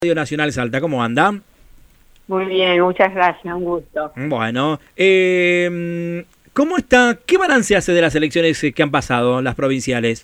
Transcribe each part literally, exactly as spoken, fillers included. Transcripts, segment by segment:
Radio Nacional Salta, ¿cómo anda? Muy bien, muchas gracias, un gusto. Bueno, eh, ¿cómo está? ¿Qué balance hace de las elecciones que han pasado, las provinciales?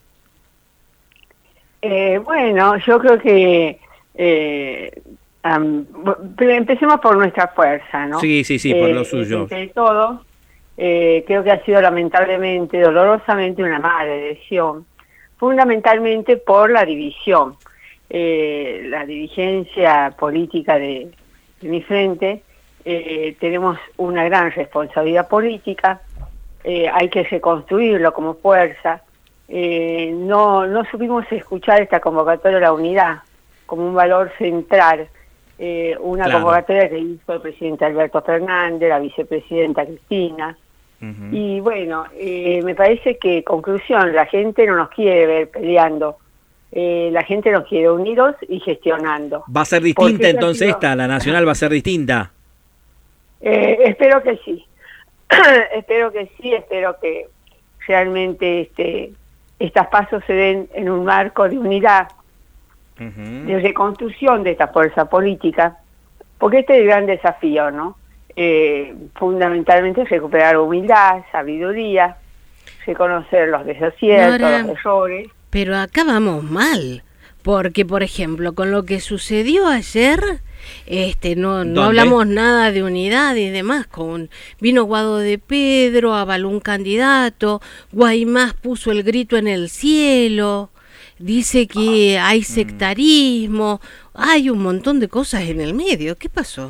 Eh, bueno, yo creo que eh, um, empecemos por nuestra fuerza, ¿no? Sí, sí, sí, por eh, lo suyo. Entre todos, eh, creo que ha sido lamentablemente, dolorosamente una mala elección, fundamentalmente por la división. Eh, la dirigencia política de, de mi frente, eh, tenemos una gran responsabilidad política, eh, hay que reconstruirlo como fuerza. Eh, no, no supimos escuchar esta convocatoria de la unidad como un valor central, eh, una Claro. convocatoria que hizo el presidente Alberto Fernández, la vicepresidenta Cristina. Uh-huh. Y bueno, eh, me parece que, conclusión, la gente no nos quiere ver peleando. Eh, la gente nos quiere unidos y gestionando. ¿Va a ser distinta entonces esta? ¿La nacional va a ser distinta? Eh, espero que sí. espero que sí, espero que realmente este, estas pasos se den en un marco de unidad, uh-huh. de reconstrucción de esta fuerza política, porque este es el gran desafío, ¿no? Eh, fundamentalmente recuperar humildad, sabiduría, reconocer los desaciertos, Ahora, los errores. Pero acá vamos mal, porque por ejemplo, con lo que sucedió ayer, este no, no hablamos nada de unidad y demás. Con vino Guado de Pedro, avaló un candidato, Guaymás puso el grito en el cielo, dice que hay sectarismo, hay un montón de cosas en el medio. ¿Qué pasó?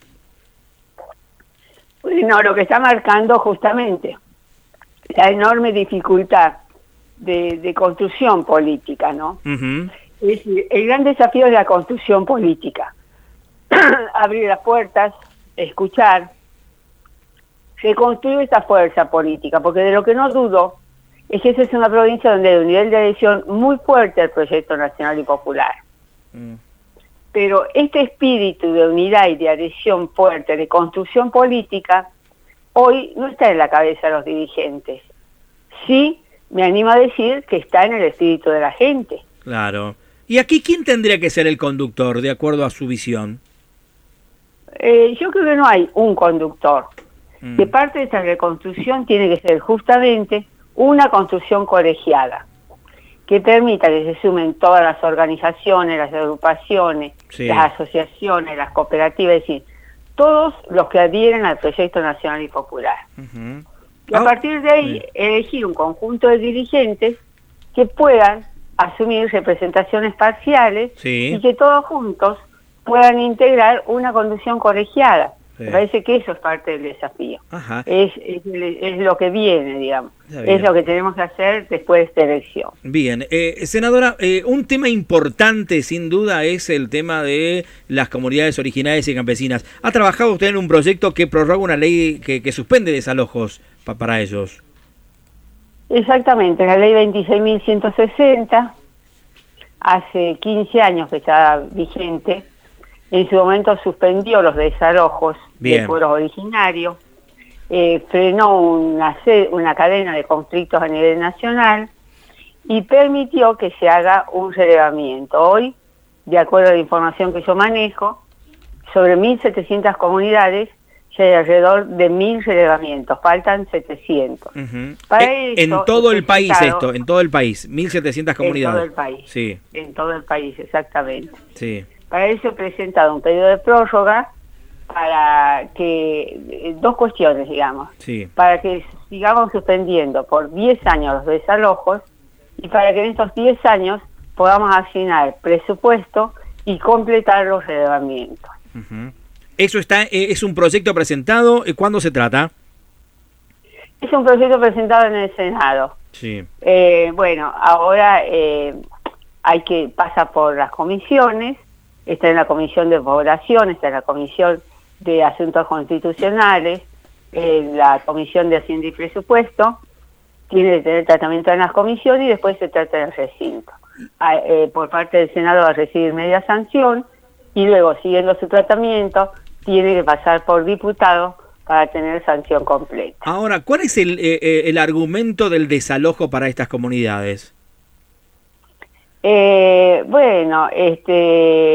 Bueno, lo que está marcando justamente la enorme dificultad De, de construcción política, ¿no? Uh-huh. Es decir, el gran desafío es la construcción política. Abrir las puertas, escuchar, reconstruir esta fuerza política, porque de lo que no dudo es que esa es una provincia donde hay un nivel de adhesión muy fuerte al proyecto nacional y popular. Uh-huh. Pero este espíritu de unidad y de adhesión fuerte, de construcción política, hoy no está en la cabeza de los dirigentes. Sí, me animo a decir que está en el espíritu de la gente. Claro. ¿Y aquí quién tendría que ser el conductor, de acuerdo a su visión? Eh, yo creo que no hay un conductor. Mm. Que parte de esta reconstrucción tiene que ser justamente una construcción colegiada, que permita que se sumen todas las organizaciones, las agrupaciones, sí. las asociaciones, las cooperativas, es decir, todos los que adhieren al proyecto nacional y popular. Uh-huh. Y a oh, partir de ahí, sí. elegir un conjunto de dirigentes que puedan asumir representaciones parciales sí. y que todos juntos puedan integrar una conducción colegiada. Sí. Me parece que eso es parte del desafío. Ajá. Es, es, es lo que viene, digamos. Es lo que tenemos que hacer después de esta elección. Bien. Eh, senadora, eh, un tema importante, sin duda, es el tema de las comunidades originarias y campesinas. ¿Ha trabajado usted en un proyecto que prorroga una ley que, que suspende desalojos pa para ellos? Exactamente, la ley veintiséis mil ciento sesenta, hace quince años que está vigente. En su momento suspendió los desalojos Bien. de pueblos originarios, eh, frenó una, una cadena de conflictos a nivel nacional y permitió que se haga un relevamiento. Hoy, de acuerdo a la información que yo manejo, sobre mil setecientas comunidades ya hay alrededor de mil relevamientos, faltan setecientos. Uh-huh. Para eh, eso, en todo el país esto, en todo el país, mil setecientas comunidades. En todo el país, sí. en todo el país, exactamente. Sí. Para eso he presentado un pedido de prórroga para que, dos cuestiones, digamos, sí. para que sigamos suspendiendo por diez años los desalojos y para que en estos diez años podamos asignar presupuesto y completar los relevamientos. Uh-huh. Eso está, eh, es un proyecto presentado, ¿cuándo se trata? Es un proyecto presentado en el Senado. Sí. Eh, bueno, ahora eh, hay que pasar por las comisiones. Está en la Comisión de Población, está en la Comisión de Asuntos Constitucionales, en la Comisión de Hacienda y Presupuesto, tiene que tener tratamiento en las comisiones y después se trata en el recinto. A, eh, por parte del Senado va a recibir media sanción y luego, siguiendo su tratamiento, tiene que pasar por diputado para tener sanción completa. Ahora, ¿cuál es el, eh, el argumento del desalojo para estas comunidades? Eh, bueno, este,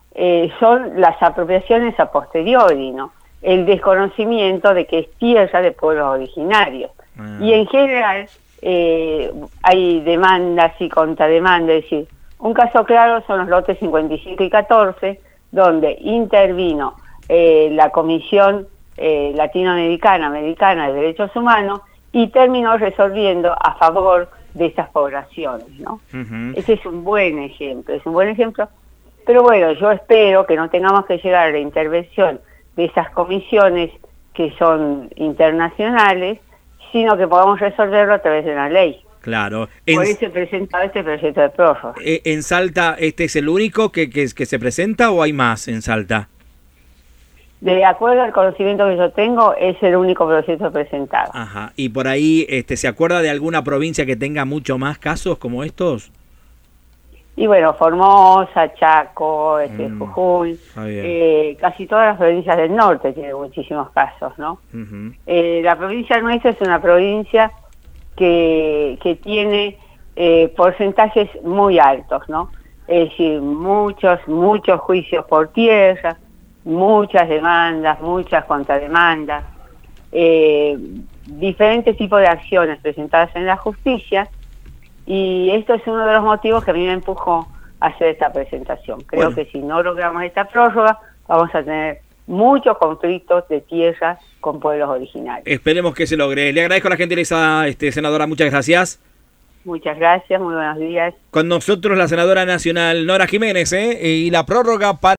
eh, son las apropiaciones a posteriori, ¿no? El desconocimiento de que es tierra de pueblos originarios. Ah. Y en general eh, hay demandas y contrademandas, es decir, un caso claro son los lotes cincuenta y cinco y catorce, donde intervino eh, la Comisión eh, Latinoamericana Americana de Derechos Humanos y terminó resolviendo a favor de esas poblaciones, ¿no? Uh-huh. Ese es un buen ejemplo, es un buen ejemplo. Pero bueno, yo espero que no tengamos que llegar a la intervención de esas comisiones que son internacionales, sino que podamos resolverlo a través de una ley. Claro. Por eso he presentado este proyecto de prórroga. ¿En Salta este es el único que, que, que se presenta o hay más en Salta? De acuerdo al conocimiento que yo tengo, es el único proyecto presentado. Ajá. ¿Y por ahí este, se acuerda de alguna provincia que tenga mucho más casos como estos? Y bueno, Formosa, Chaco, este, mm, Jujuy, eh, casi todas las provincias del norte tienen muchísimos casos, ¿no? Uh-huh. Eh, la provincia nuestra es una provincia que, que tiene eh, porcentajes muy altos, ¿no? Es decir, muchos, muchos juicios por tierra, muchas demandas, muchas contrademandas, eh, diferentes tipos de acciones presentadas en la justicia, y esto es uno de los motivos que a mí me empujó a hacer esta presentación. Creo bueno. que si no logramos esta prórroga, vamos a tener muchos conflictos de tierras con pueblos originarios. Esperemos que se logre. Le agradezco a la gentileza, este, senadora, muchas gracias. Muchas gracias, muy buenos días. Con nosotros la senadora nacional Nora Jiménez, ¿eh? Y la prórroga para...